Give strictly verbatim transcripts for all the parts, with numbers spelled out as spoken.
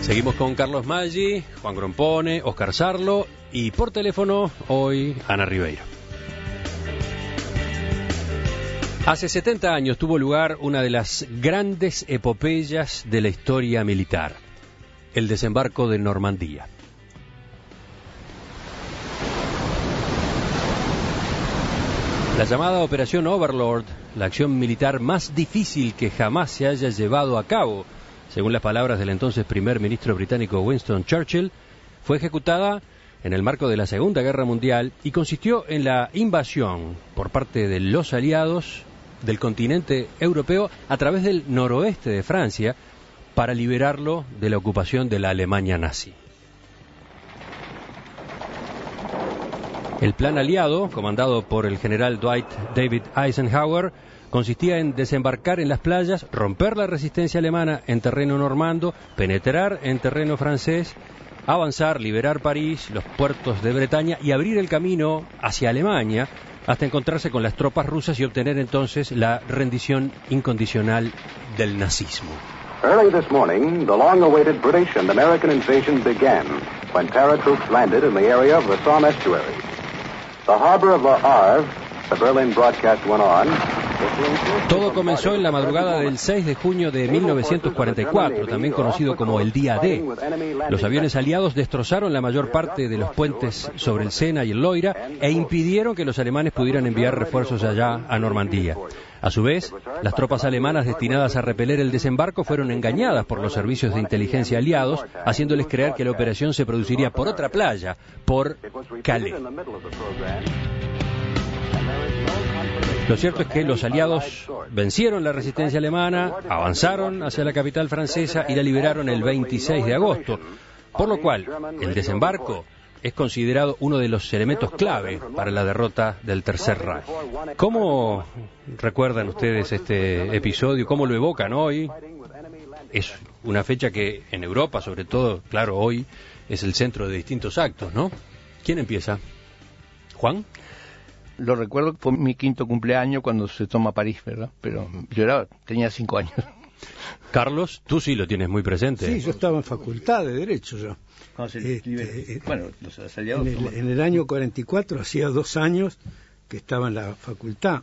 Seguimos con Carlos Maggi, Juan Grompone, Oscar Sarlo y por teléfono hoy Ana Ribeiro. Hace setenta años tuvo lugar una de las grandes epopeyas de la historia militar, el desembarco de Normandía. La llamada Operación Overlord, la acción militar más difícil que jamás se haya llevado a cabo, según las palabras del entonces primer ministro británico Winston Churchill, fue ejecutada en el marco de la Segunda Guerra Mundial y consistió en la invasión por parte de los aliados del continente europeo a través del noroeste de Francia para liberarlo de la ocupación de la Alemania nazi. El plan aliado, comandado por el general Dwight David Eisenhower, consistía en desembarcar en las playas, romper la resistencia alemana en terreno normando, penetrar en terreno francés, avanzar, liberar París, los puertos de Bretaña y abrir el camino hacia Alemania hasta encontrarse con las tropas rusas y obtener entonces la rendición incondicional del nazismo. Early this morning, the long-awaited British and American invasion began when paratroops landed in the area of the Somme estuary. The harbor of Le Havre, the Berlin broadcast went on. Todo comenzó en la madrugada del seis de junio de mil novecientos cuarenta y cuatro, también conocido como el Día D. Los aviones aliados destrozaron la mayor parte de los puentes sobre el Sena y el Loira e impidieron que los alemanes pudieran enviar refuerzos allá a Normandía. A su vez, las tropas alemanas destinadas a repeler el desembarco fueron engañadas por los servicios de inteligencia aliados, haciéndoles creer que la operación se produciría por otra playa, por Calais. Lo cierto es que los aliados vencieron la resistencia alemana, avanzaron hacia la capital francesa y la liberaron el veintiséis de agosto, por lo cual el desembarco es considerado uno de los elementos clave para la derrota del Tercer Reich. ¿Cómo recuerdan ustedes este episodio? ¿Cómo lo evocan hoy? Es una fecha que en Europa, sobre todo, claro, hoy es el centro de distintos actos, ¿no? ¿Quién empieza? ¿Juan? Lo recuerdo, fue mi quinto cumpleaños cuando se toma París, ¿verdad? Pero yo era, tenía cinco años. Carlos, tú sí lo tienes muy presente. Sí, yo estaba en facultad de Derecho ya. Este, bueno, los aliados... En el, en el año cuarenta y cuatro, hacía dos años que estaba en la facultad.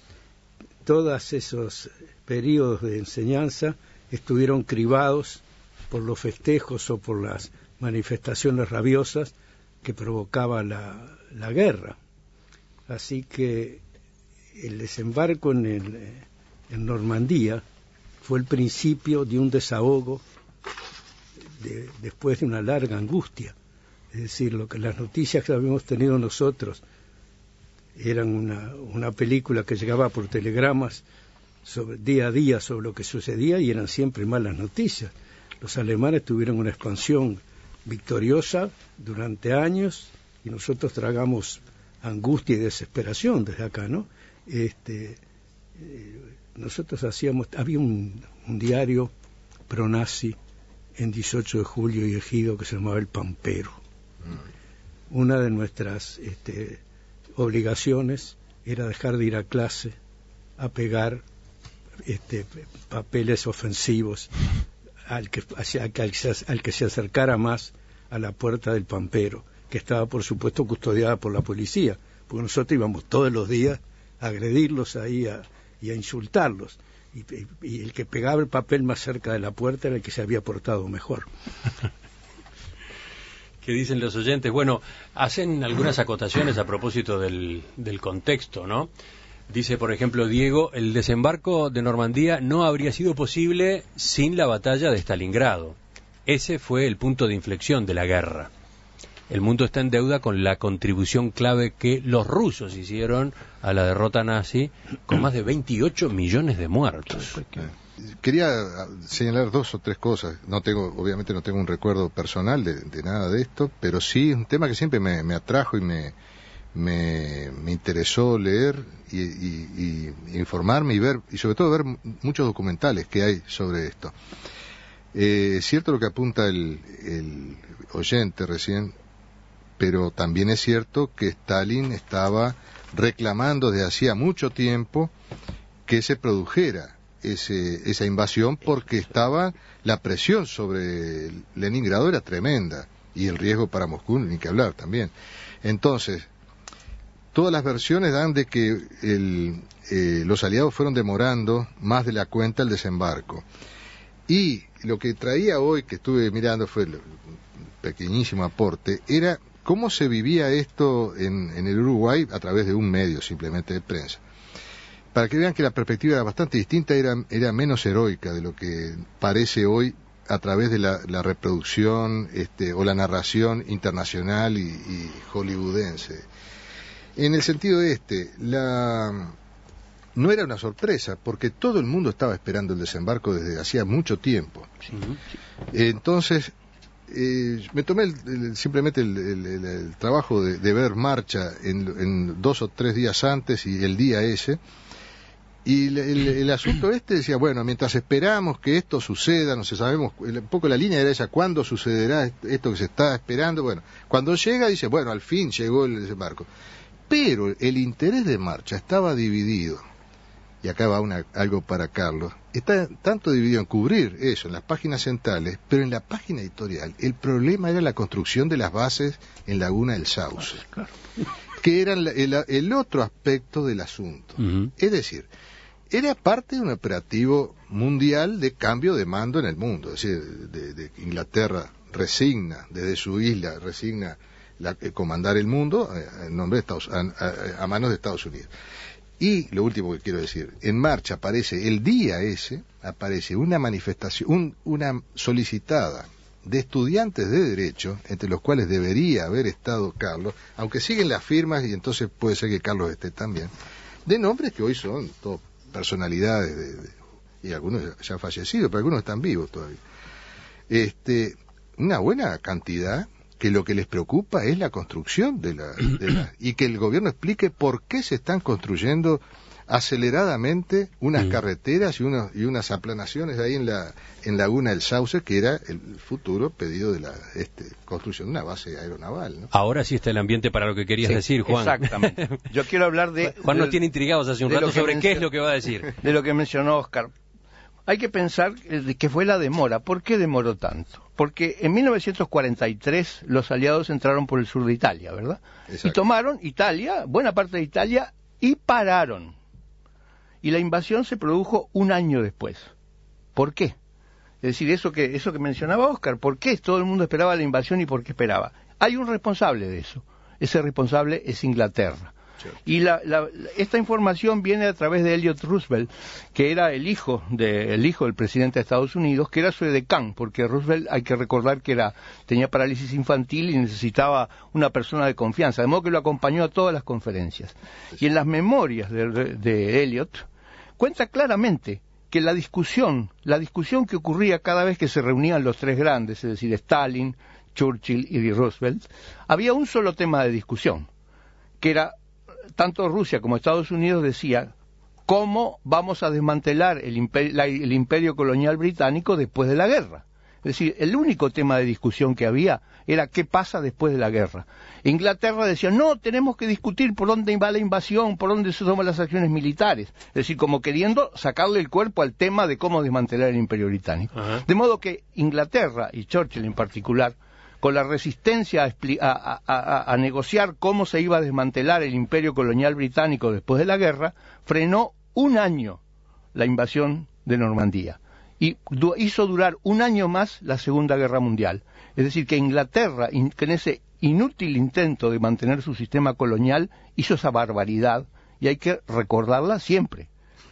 Todos esos periodos de enseñanza estuvieron cribados por los festejos o por las manifestaciones rabiosas que provocaba la, la guerra. Así que el desembarco en, el, en Normandía fue el principio de un desahogo de, después de una larga angustia. Es decir, lo que las noticias que habíamos tenido nosotros eran una, una película que llegaba por telegramas sobre, día a día sobre lo que sucedía y eran siempre malas noticias. Los alemanes tuvieron una expansión victoriosa durante años y nosotros tragamos angustia y desesperación desde acá, ¿no? Este, eh, nosotros hacíamos, había un, un diario pronazi en dieciocho de julio y Ejido que se llamaba El Pampero. Mm. Una de nuestras este, obligaciones era dejar de ir a clase a pegar este, papeles ofensivos al que, hacia, al, que se, al que se acercara más a la puerta del Pampero, que estaba por supuesto custodiada por la policía, porque nosotros íbamos todos los días a agredirlos ahí a, y a insultarlos, y, y, y el que pegaba el papel más cerca de la puerta era el que se había portado mejor. ¿Qué dicen los oyentes? Bueno, hacen algunas acotaciones a propósito del, del contexto, ¿no? Dice, por ejemplo, Diego, el desembarco de Normandía no habría sido posible sin la batalla de Stalingrado. Ese fue el punto de inflexión de la guerra. El mundo está en deuda con la contribución clave que los rusos hicieron a la derrota nazi, con más de veintiocho millones de muertos. Quería señalar dos o tres cosas. No tengo, obviamente no tengo un recuerdo personal de, de nada de esto, pero sí es un tema que siempre me, me atrajo y me, me, me interesó leer y, y, y informarme y ver, y sobre todo ver muchos documentales que hay sobre esto. Eh, es cierto lo que apunta el, el oyente recién, pero también es cierto que Stalin estaba reclamando desde hacía mucho tiempo que se produjera ese, esa invasión porque estaba la presión sobre Leningrado era tremenda y el riesgo para Moscú ni que hablar también. Entonces, todas las versiones dan de que el, eh, los aliados fueron demorando más de la cuenta el desembarco. Y lo que traía hoy, que estuve mirando, fue el pequeñísimo aporte, era cómo se vivía esto en, en el Uruguay a través de un medio simplemente de prensa. Para que vean que la perspectiva era bastante distinta, era, era menos heroica de lo que parece hoy a través de la, la reproducción este, o la narración internacional y, y hollywoodense. En el sentido este, la... no era una sorpresa, porque todo el mundo estaba esperando el desembarco desde hacía mucho tiempo. Sí. Entonces, eh, me tomé el, el, simplemente el, el, el, el trabajo de, de ver marcha en, en dos o tres días antes y el día ese, y el, el, el asunto este decía, bueno, mientras esperamos que esto suceda, no sé, sabemos, un poco la línea era esa, ¿cuándo sucederá esto que se está esperando? Bueno, cuando llega dice, bueno, al fin llegó el desembarco. Pero el interés de marcha estaba dividido. Y acá va una, algo para Carlos, está tanto dividido en cubrir eso, en las páginas centrales, pero en la página editorial, el problema era la construcción de las bases en Laguna del Sauce, claro, que era el, el, el otro aspecto del asunto. Uh-huh. Es decir, era parte de un operativo mundial de cambio de mando en el mundo, es decir, de, de Inglaterra resigna, desde su isla, resigna la, eh, comandar el mundo eh, en nombre de Estados, a, a, a manos de Estados Unidos. Y lo último que quiero decir, en marcha aparece, el día ese, aparece una manifestación, un, una solicitada de estudiantes de Derecho, entre los cuales debería haber estado Carlos, aunque siguen las firmas y entonces puede ser que Carlos esté también, de nombres que hoy son todas personalidades, de, de, y algunos ya han fallecido, pero algunos están vivos todavía. Este, una buena cantidad que lo que les preocupa es la construcción de la, de la y que el gobierno explique por qué se están construyendo aceleradamente unas mm. carreteras y unos y unas aplanaciones ahí en la en Laguna del Sauce, que era el futuro pedido de la este, construcción de una base aeronaval, ¿no? Ahora sí está el ambiente para lo que querías sí, decir, Juan. Exactamente. Yo quiero hablar de Juan de, nos tiene intrigados hace un rato sobre qué es lo que va a decir. De lo que mencionó Oscar. Hay que pensar que fue la demora. ¿Por qué demoró tanto? Porque en mil novecientos cuarenta y tres los aliados entraron por el sur de Italia, ¿verdad? Exacto. Y tomaron Italia, buena parte de Italia, y pararon. Y la invasión se produjo un año después. ¿Por qué? Es decir, eso que, eso que mencionaba Oscar, ¿por qué todo el mundo esperaba la invasión y por qué esperaba? Hay un responsable de eso. Ese responsable es Inglaterra. Y la, la, esta información viene a través de Elliot Roosevelt, que era el hijo de, el hijo del presidente de Estados Unidos, que era su edecán, porque Roosevelt, hay que recordar que era tenía parálisis infantil y necesitaba una persona de confianza, de modo que lo acompañó a todas las conferencias. Y en las memorias de, de Elliot cuenta claramente que la discusión, la discusión que ocurría cada vez que se reunían los tres grandes, es decir, Stalin, Churchill y Roosevelt, había un solo tema de discusión, que era tanto Rusia como Estados Unidos decía cómo vamos a desmantelar el imperio, la, el imperio colonial británico después de la guerra. Es decir, el único tema de discusión que había era qué pasa después de la guerra. Inglaterra decía, no, tenemos que discutir por dónde va la invasión, por dónde se toman las acciones militares. Es decir, como queriendo sacarle el cuerpo al tema de cómo desmantelar el imperio británico. Uh-huh. De modo que Inglaterra, y Churchill en particular, con la resistencia a, a, a, a negociar cómo se iba a desmantelar el imperio colonial británico después de la guerra, frenó un año la invasión de Normandía y du- hizo durar un año más la Segunda Guerra Mundial. Es decir, que Inglaterra, in- que en ese inútil intento de mantener su sistema colonial, hizo esa barbaridad y hay que recordarla siempre.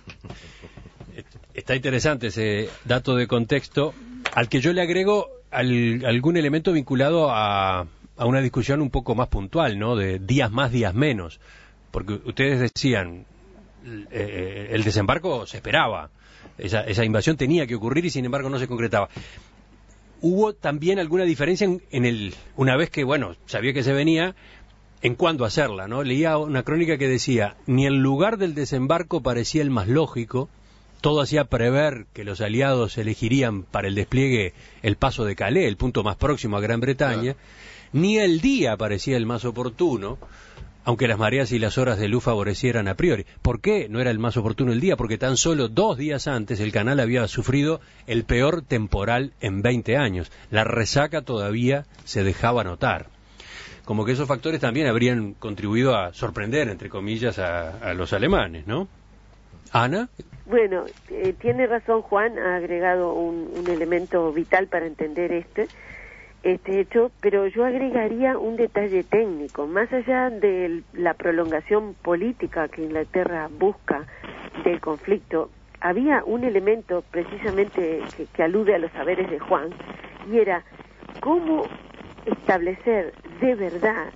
Está interesante ese dato de contexto, al que yo le agrego Al, algún elemento vinculado a, a una discusión un poco más puntual, ¿no? De días más, días menos. Porque ustedes decían, eh, el desembarco se esperaba, esa, esa invasión tenía que ocurrir y sin embargo no se concretaba. Hubo también alguna diferencia en, en el, una vez que, bueno, sabía que se venía, en cuándo hacerla, ¿no? Leía una crónica que decía, ni el lugar del desembarco parecía el más lógico. Todo hacía prever que los aliados elegirían para el despliegue el paso de Calais, el punto más próximo a Gran Bretaña, claro. Ni el día parecía el más oportuno, aunque las mareas y las horas de luz favorecieran a priori. ¿Por qué no era el más oportuno el día? Porque tan solo dos días antes el canal había sufrido el peor temporal en veinte años. La resaca todavía se dejaba notar. Como que esos factores también habrían contribuido a sorprender, entre comillas, a, a los alemanes, ¿no? Ana. Bueno, eh, tiene razón Juan, ha agregado un, un elemento vital para entender este, este hecho, pero yo agregaría un detalle técnico. Más allá de la prolongación política que Inglaterra busca del conflicto, había un elemento precisamente que, que alude a los saberes de Juan, y era cómo establecer de verdad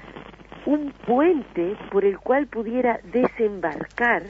un puente por el cual pudiera desembarcar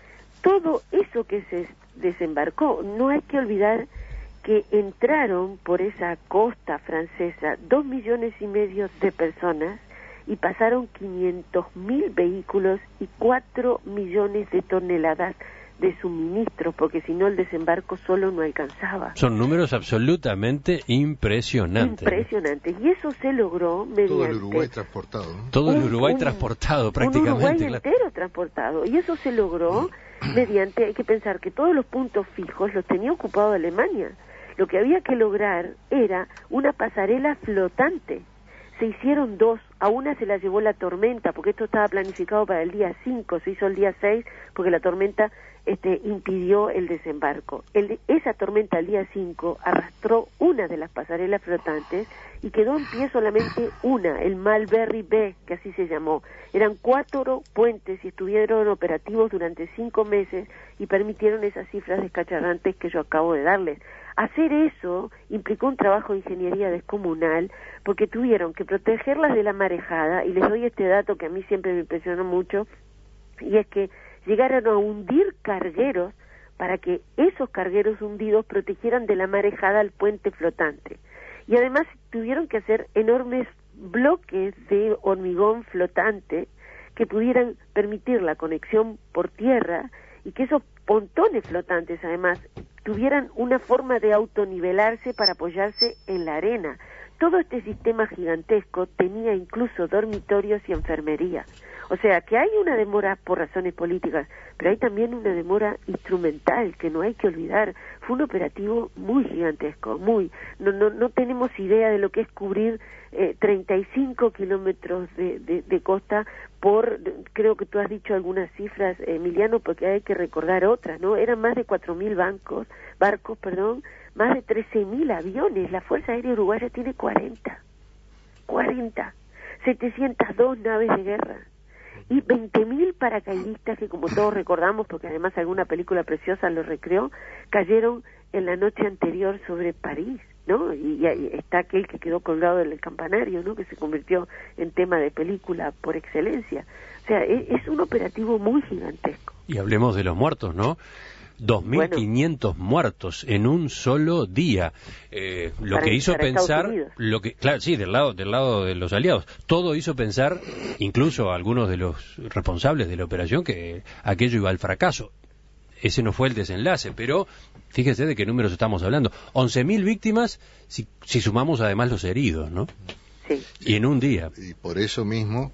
todo eso que se desembarcó. No hay que olvidar que entraron por esa costa francesa dos millones y medio de personas y pasaron quinientos mil vehículos y cuatro millones de toneladas de suministros, porque si no el desembarco solo no alcanzaba. Son números absolutamente impresionantes. Impresionantes. Y eso se logró mediante... Todo el Uruguay transportado, ¿no? Todo el un, Uruguay un, transportado, prácticamente. Un Uruguay claro. entero transportado. Y eso se logró mediante, hay que pensar que todos los puntos fijos los tenía ocupado Alemania. Lo que había que lograr era una pasarela flotante. Se hicieron dos, a una se la llevó la tormenta, porque esto estaba planificado para el día cinco, se hizo el día seis, porque la tormenta este, impidió el desembarco. El, esa tormenta el día cinco arrastró una de las pasarelas flotantes y quedó en pie solamente una, el Mulberry B, que así se llamó. Eran cuatro puentes y estuvieron operativos durante cinco meses y permitieron esas cifras descacharrantes que yo acabo de darles. Hacer eso implicó un trabajo de ingeniería descomunal, porque tuvieron que protegerlas de la marejada, y les doy este dato que a mí siempre me impresionó mucho, y es que llegaron a hundir cargueros para que esos cargueros hundidos protegieran de la marejada al puente flotante. Y además tuvieron que hacer enormes bloques de hormigón flotante que pudieran permitir la conexión por tierra, y que esos pontones flotantes además tuvieran una forma de autonivelarse para apoyarse en la arena. Todo este sistema gigantesco tenía incluso dormitorios y enfermería. O sea, que hay una demora por razones políticas, pero hay también una demora instrumental que no hay que olvidar. Fue un operativo muy gigantesco, muy. No no no tenemos idea de lo que es cubrir eh, treinta y cinco kilómetros de, de, de costa por, creo que tú has dicho algunas cifras, Emiliano, porque hay que recordar otras, ¿no? Eran más de cuatro mil bancos, barcos, perdón, más de trece mil aviones. La Fuerza Aérea Uruguaya tiene cuarenta, cuarenta, setecientas dos naves de guerra y veinte mil paracaidistas que, como todos recordamos, porque además alguna película preciosa lo recreó, cayeron en la noche anterior sobre París, ¿no? Y, y está aquel que quedó colgado del campanario, ¿no? Que se convirtió en tema de película por excelencia. O sea, es, es un operativo muy gigantesco. Y hablemos de los muertos, ¿no? dos mil quinientos bueno, muertos en un solo día, eh, lo para, que hizo pensar, lo que, claro, sí, del lado, del lado de los aliados, todo hizo pensar, incluso a algunos de los responsables de la operación, que aquello iba al fracaso. Ese no fue el desenlace, pero fíjese de qué números estamos hablando, once mil víctimas, si, si sumamos además los heridos, ¿no? Sí. Y en un día. Y por eso mismo,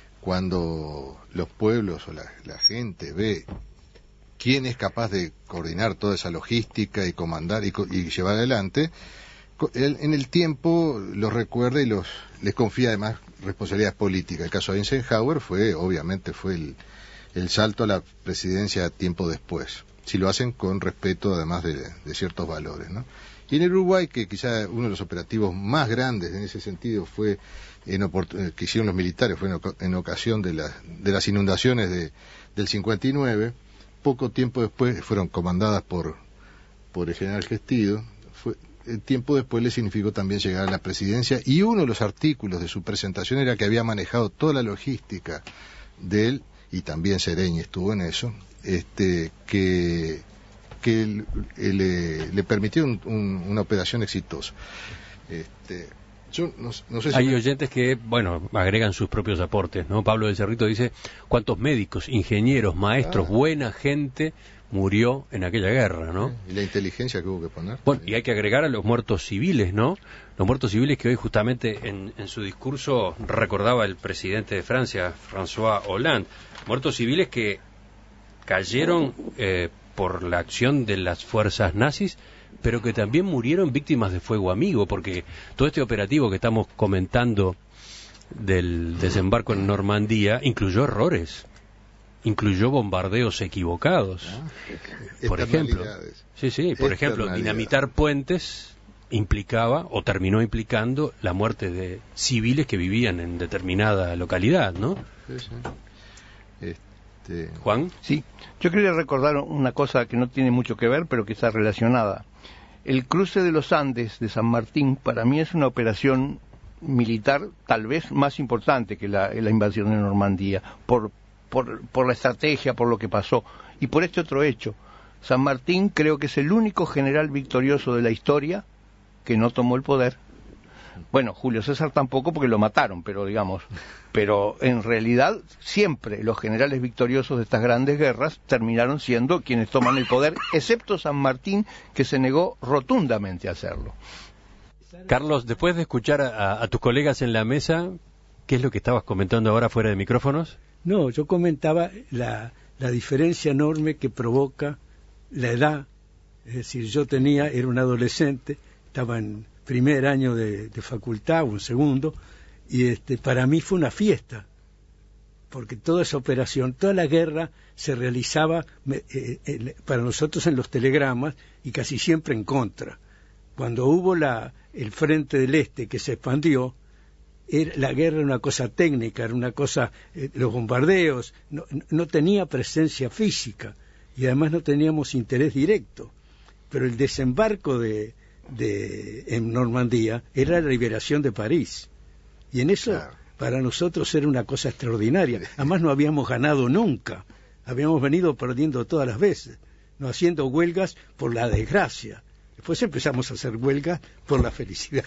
cuando los pueblos o la, la gente ve quién es capaz de coordinar toda esa logística y comandar y, y llevar adelante, él, en el tiempo los recuerda y los les confía además responsabilidades políticas. El caso de Eisenhower fue, obviamente, fue el, el salto a la presidencia tiempo después, si lo hacen con respeto además de, de ciertos valores, ¿no? Y en el Uruguay, que quizá uno de los operativos más grandes en ese sentido fue en que hicieron los militares, fue en, en ocasión de, la, de las inundaciones de, del cincuenta y nueve, poco tiempo después fueron comandadas por por el general Gestido. Fue, el tiempo después le significó también llegar a la presidencia, y uno de los artículos de su presentación era que había manejado toda la logística de él, y también Sereñi estuvo en eso, este que que el, el, le, le permitió un, un, una operación exitosa. Este, Yo no, no sé si Hay me... oyentes que, bueno, agregan sus propios aportes, ¿no? Pablo del Cerrito dice, ¿cuántos médicos, ingenieros, maestros, ah. buena gente murió en aquella guerra, ¿no? Y la inteligencia que hubo que poner. Bueno, y hay que agregar a los muertos civiles, ¿no? Los muertos civiles que hoy justamente en, en su discurso recordaba el presidente de Francia, François Hollande. Muertos civiles que cayeron eh, por la acción de las fuerzas nazis, pero que también murieron víctimas de fuego amigo, porque todo este operativo que estamos comentando del desembarco en Normandía incluyó errores, incluyó bombardeos equivocados. Por ejemplo, sí, sí, por ejemplo, dinamitar puentes implicaba o terminó implicando la muerte de civiles que vivían en determinada localidad, ¿no? Sí, sí. Este... Juan. Sí, yo quería recordar una cosa que no tiene mucho que ver, pero que está relacionada. El cruce de los Andes de San Martín para mí es una operación militar tal vez más importante que la, la invasión de Normandía, por, por, por la estrategia, por lo que pasó, y por este otro hecho. San Martín creo que es el único general victorioso de la historia que no tomó el poder. Bueno, Julio César tampoco porque lo mataron, pero digamos, pero en realidad siempre los generales victoriosos de estas grandes guerras terminaron siendo quienes toman el poder, excepto San Martín, que se negó rotundamente a hacerlo. Carlos, después de escuchar a, a tus colegas en la mesa, ¿qué es lo que estabas comentando ahora fuera de micrófonos? No, yo comentaba la, la diferencia enorme que provoca la edad. Es decir, yo tenía, era un adolescente, estaba en primer año de, de facultad o en segundo, y este, para mí fue una fiesta, porque toda esa operación, toda la guerra se realizaba eh, eh, para nosotros en los telegramas y casi siempre en contra. Cuando hubo la, el Frente del Este que se expandió, era, la guerra era una cosa técnica, era una cosa, eh, los bombardeos, no, no tenía presencia física y además no teníamos interés directo. Pero el desembarco de, de en Normandía era la liberación de París. Y en eso, claro, para nosotros era una cosa extraordinaria. Además no habíamos ganado nunca, habíamos venido perdiendo todas las veces, no haciendo huelgas por la desgracia. Después empezamos a hacer huelgas por la felicidad.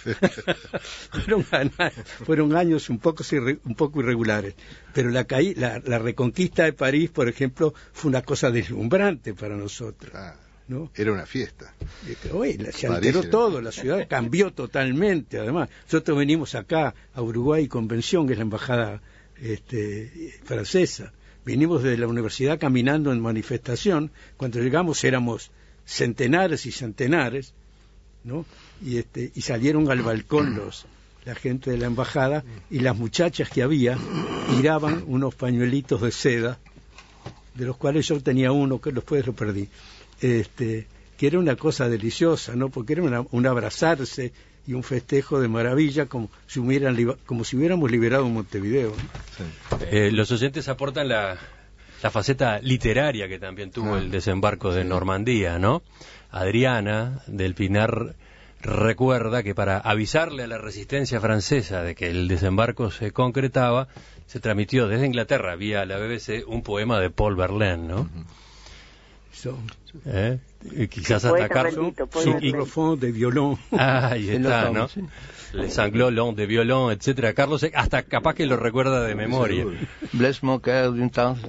fueron, fueron años un poco, un poco irregulares. Pero la, caí, la, la reconquista de París, por ejemplo, fue una cosa deslumbrante para nosotros. Ah, ¿no? Era una fiesta. Oye, se alteró todo, la ciudad cambió totalmente. Además, nosotros venimos acá a Uruguay Convención, que es la embajada este, francesa. Vinimos desde la universidad caminando en manifestación. Cuando llegamos éramos centenares y centenares, ¿no? Y este y salieron al balcón los la gente de la embajada y las muchachas que había tiraban unos pañuelitos de seda, de los cuales yo tenía uno que después lo perdí, este que era una cosa deliciosa, ¿no? Porque era una, un abrazarse y un festejo de maravilla, como si hubieran como si hubiéramos liberado Montevideo, ¿no? Sí. Eh, los oyentes aportan la la faceta literaria que también tuvo ah, el desembarco de sí. Normandía, ¿no? Adriana del Pinar recuerda que para avisarle a la resistencia francesa de que el desembarco se concretaba, se transmitió desde Inglaterra, vía la B B C, un poema de Paul Verlaine, ¿no? Uh-huh. So, ¿Eh? Y quizás hasta Carlos Son de violón. Ah, ahí está, ¿no? Sí. Les sanglots longs de violón, etcétera. Carlos, hasta capaz que lo recuerda de memoria. Bless moqueur d'un temps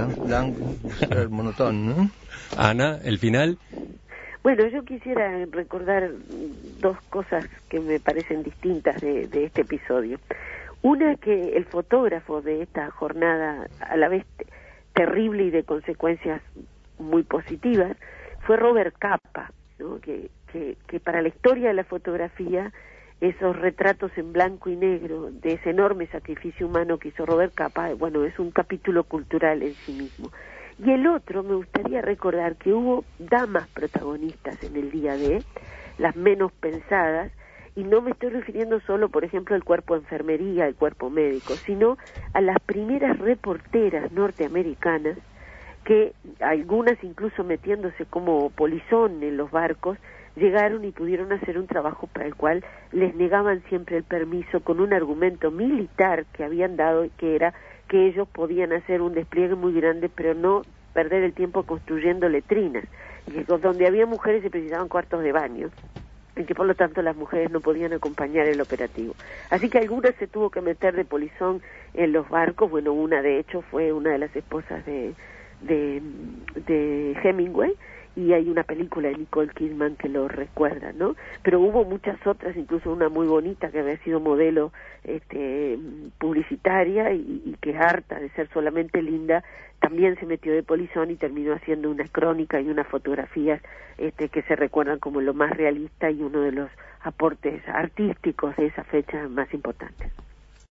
monotone, ¿no? Ana, el final. Bueno, yo quisiera recordar dos cosas que me parecen distintas de, de este episodio. Una, que el fotógrafo de esta jornada, a la vez terrible y de consecuencias muy positivas, fue Robert Capa, ¿no? que, que, que para la historia de la fotografía, esos retratos en blanco y negro de ese enorme sacrificio humano que hizo Robert Capa, bueno, es un capítulo cultural en sí mismo. Y el otro, me gustaría recordar que hubo damas protagonistas en el día de, las menos pensadas, y no me estoy refiriendo solo, por ejemplo, al cuerpo de enfermería, al cuerpo médico, sino a las primeras reporteras norteamericanas, que algunas incluso metiéndose como polizón en los barcos, llegaron y pudieron hacer un trabajo para el cual les negaban siempre el permiso con un argumento militar que habían dado, que era que ellos podían hacer un despliegue muy grande, pero no perder el tiempo construyendo letrinas, y que donde había mujeres se precisaban cuartos de baño, y que por lo tanto las mujeres no podían acompañar el operativo. Así que algunas se tuvo que meter de polizón en los barcos. Bueno, una de hecho fue una de las esposas de de, de Hemingway, y hay una película de Nicole Kidman que lo recuerda, ¿no? Pero hubo muchas otras, incluso una muy bonita que había sido modelo este, publicitaria y, y que harta de ser solamente linda, también se metió de polizón y terminó haciendo una crónica y unas fotografías este, que se recuerdan como lo más realista y uno de los aportes artísticos de esa fecha más importantes.